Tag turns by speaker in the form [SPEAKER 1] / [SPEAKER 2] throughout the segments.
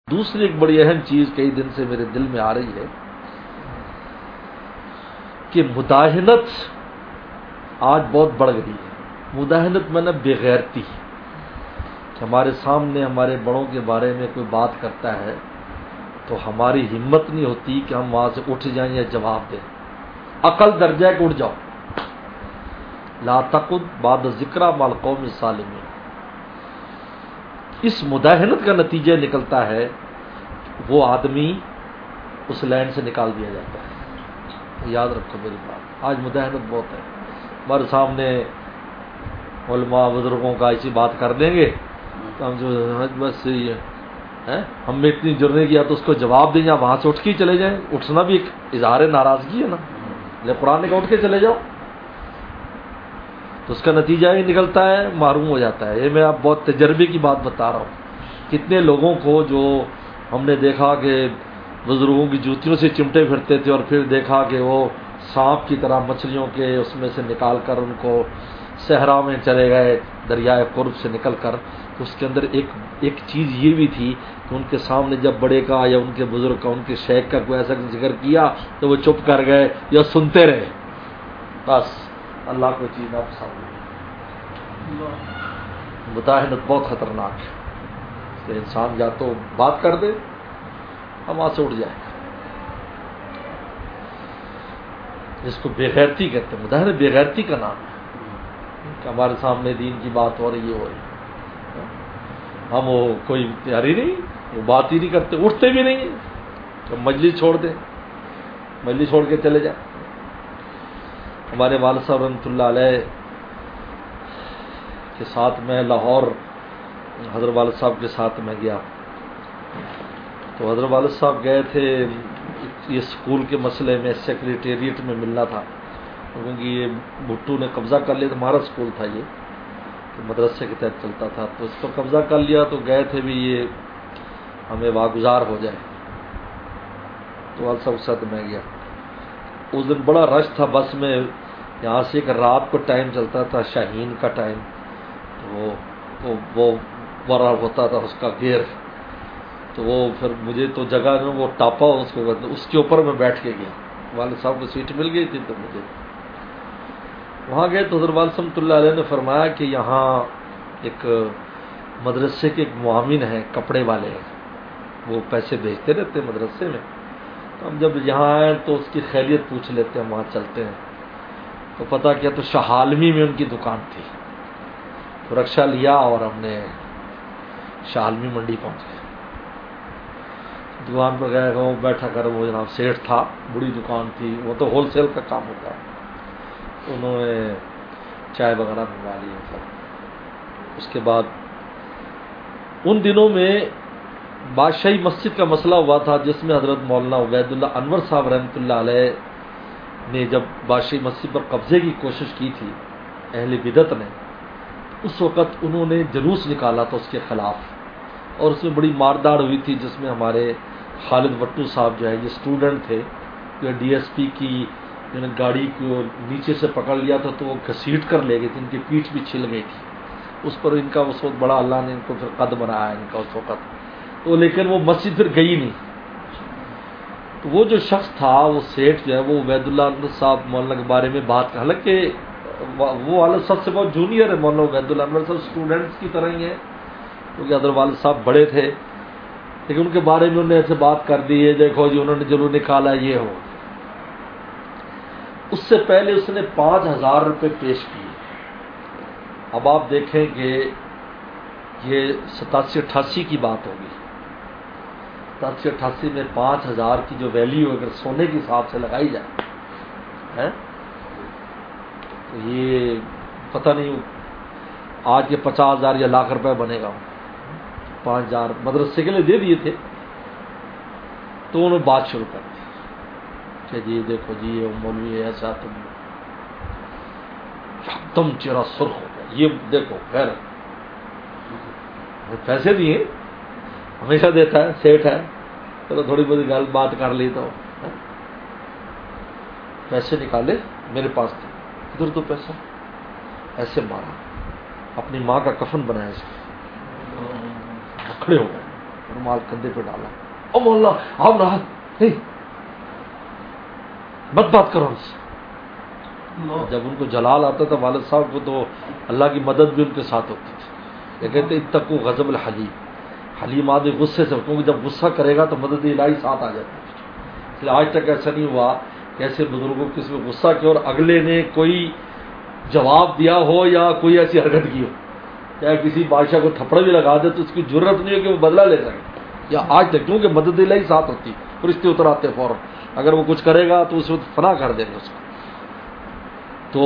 [SPEAKER 1] دوسری ایک بڑی اہم چیز کئی دن سے میرے دل میں آ رہی ہے کہ مداہنت آج بہت بڑھ گئی ہے. مداہنت میں نے بے غیرتی کہ ہمارے سامنے ہمارے بڑوں کے بارے میں کوئی بات کرتا ہے تو ہماری ہمت نہیں ہوتی کہ ہم وہاں سے اٹھ جائیں یا جواب دیں. عقل درجہ کہ اٹھ جاؤ. لا تقعد بعد ذکر مع القوم الظالمین. اس مداہنت کا نتیجہ نکلتا ہے وہ آدمی اس لائن سے نکال دیا جاتا ہے. یاد رکھو میری بات, آج مداہنت بہت ہے. ہمارے سامنے علماء بزرگوں کا ایسی بات کر دیں گے تو ہم جو بس یہ ہم نے اتنی جرنے کیا تو اس کو جواب دیں یا وہاں سے اٹھ کے چلے جائیں. اٹھنا بھی ایک اظہار ناراضگی ہے نا. لیکن قرآن نے کہا اٹھ کے چلے جاؤ تو اس کا نتیجہ یہ نکلتا ہے محروم ہو جاتا ہے. یہ میں آپ بہت تجربے کی بات بتا رہا ہوں. کتنے لوگوں کو جو ہم نے دیکھا کہ بزرگوں کی جوتیوں سے چمٹے پھرتے تھے اور پھر دیکھا کہ وہ سانپ کی طرح مچھلیوں کے اس میں سے نکال کر ان کو صحرا میں چلے گئے دریائے قرب سے نکل کر. تو اس کے اندر ایک چیز یہ بھی تھی کہ ان کے سامنے جب بڑے کا یا ان کے بزرگ کا ان کے شیخ کا کوئی ایسا ذکر کیا تو وہ چپ کر گئے یا سنتے رہے. بس اللہ کو چیز آپ سامنے. مداہنت بہت خطرناک ہے کہ انسان یا تو بات کر دے ہم وہاں سے اٹھ جائے گا. جس کو بے غیرتی کہتے ہیں. مداہنت بے غیرتی کا نام ہے کہ ہمارے سامنے دین کی بات ہو رہی ہے ہم وہ کوئی تیاری نہیں, وہ بات ہی نہیں کرتے, اٹھتے بھی نہیں تو مجلس چھوڑ دیں, مجلس چھوڑ کے چلے جائیں. ہمارے والد صاحب رحمۃ اللہ علیہ کے ساتھ میں لاہور حضرت والد صاحب کے ساتھ میں گیا تو حضرت والد صاحب گئے تھے یہ اسکول کے مسئلے میں سیکریٹریٹ میں ملنا تھا کیونکہ یہ بھٹو نے قبضہ کر لیا. ہمارا اسکول تھا یہ تو مدرسے کے تحت چلتا تھا تو اس کو قبضہ کر لیا تو گئے تھے بھی یہ ہمیں واگزار ہو جائے. تو والد صاحب کے ساتھ میں گیا. اس دن بڑا رش تھا بس میں. یہاں سے ایک رات کو ٹائم چلتا تھا شاہین کا ٹائم تو وہ بڑا ہوتا تھا اس کا گیئر. تو وہ پھر مجھے تو جگہ وہ ٹاپا اس کے اوپر میں بیٹھ کے گیا. والد صاحب کو سیٹ مل گئی تھی تو مجھے وہاں گئے تو حضرت والد صاحب اللہ علیہ نے فرمایا کہ یہاں ایک مدرسے کے ایک معاون ہیں کپڑے والے ہیں, وہ پیسے بھیجتے رہتے ہیں مدرسے میں. تو ہم جب یہاں آئے تو اس کی خیریت پوچھ لیتے ہیں, وہاں چلتے ہیں. تو پتہ کیا تو شاہ عالمی میں ان کی دکان تھی. تو رکشہ لیا اور ہم نے شاہ عالمی منڈی پہنچ گئے. دکان پر گئے وہ بیٹھا کر وہ جناب سیٹھ تھا, بڑی دکان تھی, وہ تو ہول سیل کا کام ہوتا ہے. انہوں نے چائے وغیرہ منگوا لی. اس کے بعد ان دنوں میں بادشاہی مسجد کا مسئلہ ہوا تھا جس میں حضرت مولانا عبید اللہ انور صاحب رحمۃ اللہ علیہ نے جب بادشاہی مسجد پر قبضے کی کوشش کی تھی اہل بدعت نے, اس وقت انہوں نے جلوس نکالا تھا اس کے خلاف اور اس میں بڑی مارداڑ ہوئی تھی جس میں ہمارے خالد بٹو صاحب جو ہے یہ اسٹوڈنٹ تھے جو ڈی ایس پی کی گاڑی کو نیچے سے پکڑ لیا تھا تو وہ گھسیٹ کر لے گئی تھی. ان کی پیٹھ بھی چھل گئی تھی. اس پر ان کا اس وقت بڑا اللہ نے ان کو پھر قد بنایا ان کا اس وقت. تو لیکن وہ مسجد پھر گئی نہیں. تو وہ جو شخص تھا وہ سیٹھ جو ہے وہ عبید اللہ صاحب مولانا کے بارے میں بات کر, حالانکہ وہ والد صاحب سے بہت جونیئر ہے. مولانا عبید اللہ انور صاحب اسٹوڈنٹس کی طرح ہی ہیں کیونکہ حضرت والد صاحب بڑے تھے, لیکن ان کے بارے میں انہوں نے ایسے بات کر دی ہے دیکھو جی انہوں نے جلو نکالا یہ ہو. اس سے پہلے اس نے 5,000 روپے پیش کیے. اب آپ دیکھیں کہ یہ 87-88 کی بات ہوگی. 87-88 میں 5,000 کی جو ویلیو اگر سونے کے حساب سے لگائی جائے تو یہ پتہ نہیں آج کے 50,000 یا لاکھ روپے بنے گا. 5,000 مدرسے کے لیے دے دیے تھے. تو انہوں نے بات شروع کر دی کہ جی دیکھو جی یہ مولوی ایسا تم چہرہ سرخ ہو گیا. یہ دیکھو خیر پیسے دیے ہمیشہ دیتا ہے, سیٹ ہے, چلو تھوڑی بہت گل بات کر لی تو پیسے نکالے میرے پاس تھے. ادھر تو پیسہ ایسے مارا, اپنی ماں کا کفن بنایا اس کو, کھڑے ہو گئے. رومال کندھے پہ ڈالا، او مولا آپ راحت نہیں، مت بات کرو ان سے۔ جب ان کو جلال آتا تھا والد صاحب کو تو اللہ کی مدد بھی ان کے ساتھ ہوتی تھی۔ یہ کہتے اتقوا غضب الحلیم، حلیم آدمی غصے سے، کیونکہ جب غصہ کرے گا تو مدد الہی ساتھ آ جاتی ہے۔ اس لیے آج تک ایسا نہیں ہوا کہ ایسے بزرگوں کسی میں غصہ کیا اور اگلے نے کوئی جواب دیا ہو یا کوئی ایسی حرکت کی ہو، چاہے کسی بادشاہ کو تھپڑ بھی لگا دے تو اس کی ضرورت نہیں ہو کہ وہ بدلہ لے سکے، یا آج تک، کیونکہ مدد الہی ساتھ ہوتی، فرشتے اتر آتے فوراً، اگر وہ کچھ کرے گا تو اس وقت فنا کر دیں گے اس کو۔ تو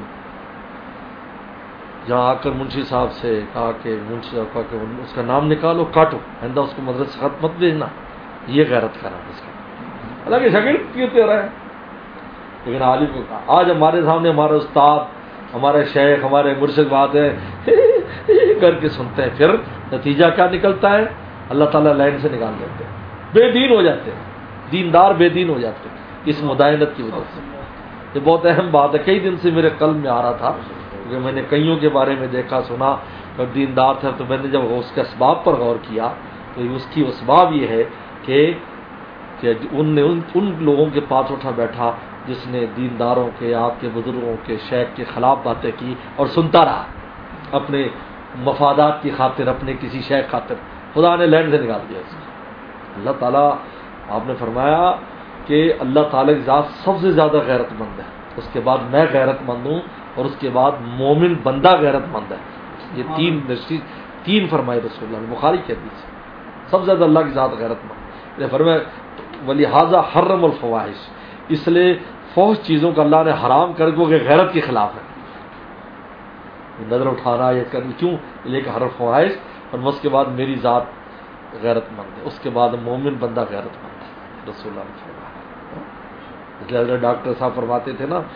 [SPEAKER 1] یہاں آ کر منشی صاحب سے کہا کہ منشی صاحب کہا کہ اس کا نام نکالو، کاٹو، آئندہ اس کو مدرسے خط مت بھیجنا، یہ غیرت کرا اس کا، حالانکہ شکل کیوں تیرا ہے، لیکن عالم کو کہا۔ آج ہمارے سامنے ہمارے استاد، ہمارے شیخ، ہمارے مرشد بات ہے کر کے سنتے ہیں، پھر نتیجہ کیا نکلتا ہے؟ اللہ تعالیٰ لائن سے نکال دیتے ہیں، بے دین ہو جاتے ہیں، دیندار بے دین ہو جاتے ہیں اس مداہنت کی وجہ سے۔ یہ بہت اہم بات ہے، کئی دن سے میرے قلب میں آ رہا تھا، کیونکہ میں نے کئیوں کے بارے میں دیکھا سنا اور دیندار تھا، تو میں نے جب اس کے اسباب پر غور کیا تو اس کی اسباب یہ ہے کہ ان نے ان لوگوں کے پاس اٹھا بیٹھا جس نے دینداروں کے، آپ کے بزرگوں کے، شیخ کے خلاف باتیں کی اور سنتا رہا اپنے مفادات کی خاطر، اپنے کسی شیخ خاطر، خدا نے لینڈ سے نکال دیا اس کو۔ اللہ تعالیٰ، آپ نے فرمایا کہ اللہ تعالیٰ کی ذات سب سے زیادہ غیرت مند ہے، اس کے بعد میں غیرت مند ہوں، اور اس کے بعد مومن بندہ غیرت مند ہے۔ یہ تین فرمائے رسول اللہ نے، بخاری کی حدیث ہے، سب سے زیادہ اللہ کی ذات غیرت مند ہے۔ فرمایا وَلِهَذَا حَرَّمَ الْفَوَاحِشَ، اس لیے فحش چیزوں کا اللہ نے حرام کر کے کہ غیرت کے خلاف ہے، نظر اٹھانا یہ کرنا، کیوں؟ لے کے حرف فواحش، اور اس کے بعد میری ذات غیرت مند ہے، اس کے بعد مومن بندہ غیرت مند ہے، رسول اللہ نے فرمایا۔ اس لیے حضرت ڈاکٹر صاحب فرماتے تھے نا،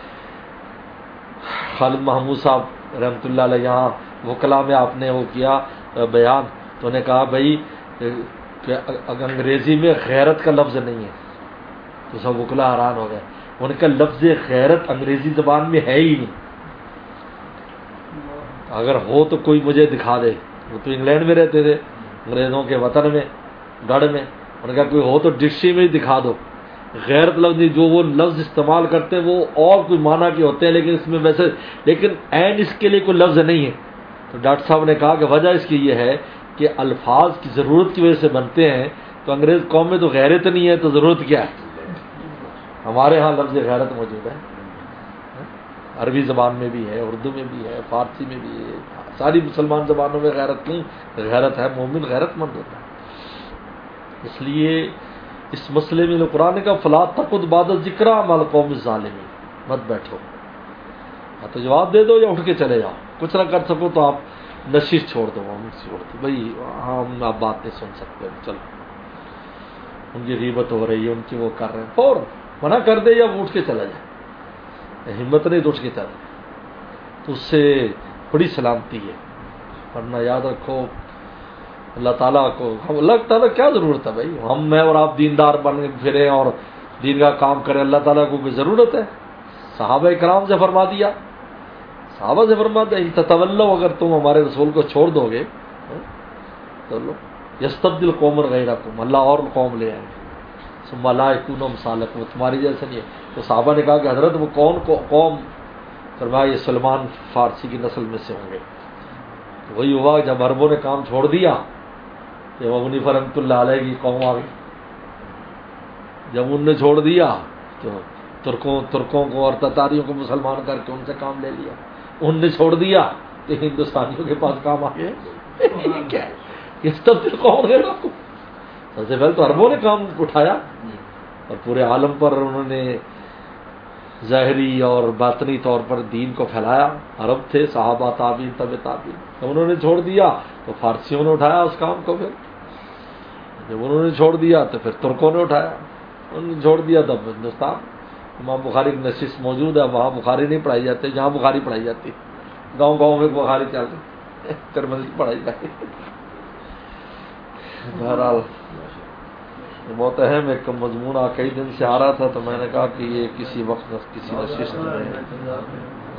[SPEAKER 1] خالد محمود صاحب رحمۃ اللہ علیہ، یہاں وکلا میں آپ نے وہ کیا بیان، تو انہوں نے کہا بھائی کہ انگریزی میں غیرت کا لفظ نہیں ہے، تو سب وکلا حیران ہو گئے، ان کا لفظ غیرت انگریزی زبان میں ہے ہی نہیں، اگر ہو تو کوئی مجھے دکھا دے۔ وہ تو انگلینڈ میں رہتے تھے، انگریزوں کے وطن میں، گڑھ میں، ان کا کوئی ہو تو ڈکشنری میں ہی دکھا دو۔ غیرت لفظ نہیں، جو وہ لفظ استعمال کرتے ہیں وہ اور کوئی معنی کے ہوتے ہیں، لیکن اس میں ویسے، لیکن عین اس کے لیے کوئی لفظ نہیں ہے۔ تو ڈاکٹر صاحب نے کہا کہ وجہ اس کی یہ ہے کہ الفاظ کی ضرورت کی وجہ سے بنتے ہیں، تو انگریز قوم میں تو غیرت نہیں ہے، تو ضرورت کیا ہے؟ ہمارے ہاں لفظ غیرت موجود ہے، عربی زبان میں بھی ہے، اردو میں بھی ہے، فارسی میں بھی ہے، ساری مسلمان زبانوں میں غیرت نہیں، غیرت ہے، مومن غیرت مند ہوتا ہے۔ اس لیے اس مسئلے میں قرآن کا فلا تقعد بعد الذکر مع القوم الظالمین، مت بیٹھو، یا تو جواب دے دو یا اٹھ کے چلے جاؤ، کچھ نہ کر سکو تو آپ نشیش چھوڑ دو، چھوڑ دو بھائی، ہم آپ بات نہیں سن سکتے، چلو ان کی غیبت ہو رہی ہے، ان کی وہ کر رہے ہیں، فوراً منع کر دے یا اٹھ کے چلا جائے، ہمت نہیں تو اٹھ کے چلا جائے، تو اس سے بڑی سلامتی ہے۔ ورنہ یاد رکھو اللہ تعالیٰ کو، اللہ تعالیٰ کیا ضرورت ہے بھائی، ہم میں اور آپ دیندار بن پھریں اور دین کا کام کریں، اللہ تعالیٰ کو کوئی ضرورت ہے؟ صحابہ کرام سے فرما دیا، صحابہ سے فرما دیا تتولوا، اگر تم ہمارے رسول کو چھوڑ دو گے تو یستبدل قوما غیرکم، اللہ اور قوم لے آئیں گے، ثم لا یکونوا امثالکم، تمہاری جیسے نہیں ہے۔ تو صحابہ نے کہا کہ حضرت وہ کون قوم؟ فرمایا یہ سلمان فارسی کی نسل میں سے ہوں گے۔ وہی ہوا جب عربوں نے کام چھوڑ دیا، جب ابو حنیفہ رحمۃ اللہ علیہ کی قوم آ گئی، جب ان نے چھوڑ دیا تو ترکوں کو اور تتاریوں کو مسلمان کر کے ان سے کام لے لیا، ان نے چھوڑ دیا تو ہندوستانیوں کے پاس کام آ گئے۔ کیا اس تبدیل قوم ہے آپ کو؟ سب سے پہلے تو عربوں نے کام اٹھایا اور پورے عالم پر انہوں نے ظاہری اور باطنی طور پر دین کو پھیلایا۔ عرب تھے، صحابہ، تابعین، تبع تابعین، جب انہوں نے چھوڑ دیا تو فارسیوں نے اٹھایا اس کام کو، پھر جب انہوں نے چھوڑ دیا تو پھر ترکوں نے اٹھایا، انہوں نے چھوڑ دیا تب ہندوستان، امام بخاری کی نشست موجود ہے، وہاں بخاری نہیں پڑھائی جاتی، جہاں بخاری پڑھائی جاتی، گاؤں گاؤں میں بخاری چل رہی، ترمذی پڑھائی جاتی۔ بہرحال بہت اہم ایک مضمون کئی دن سے آ رہا تھا، تو میں نے کہا کہ یہ کسی وقت کسی نشست میں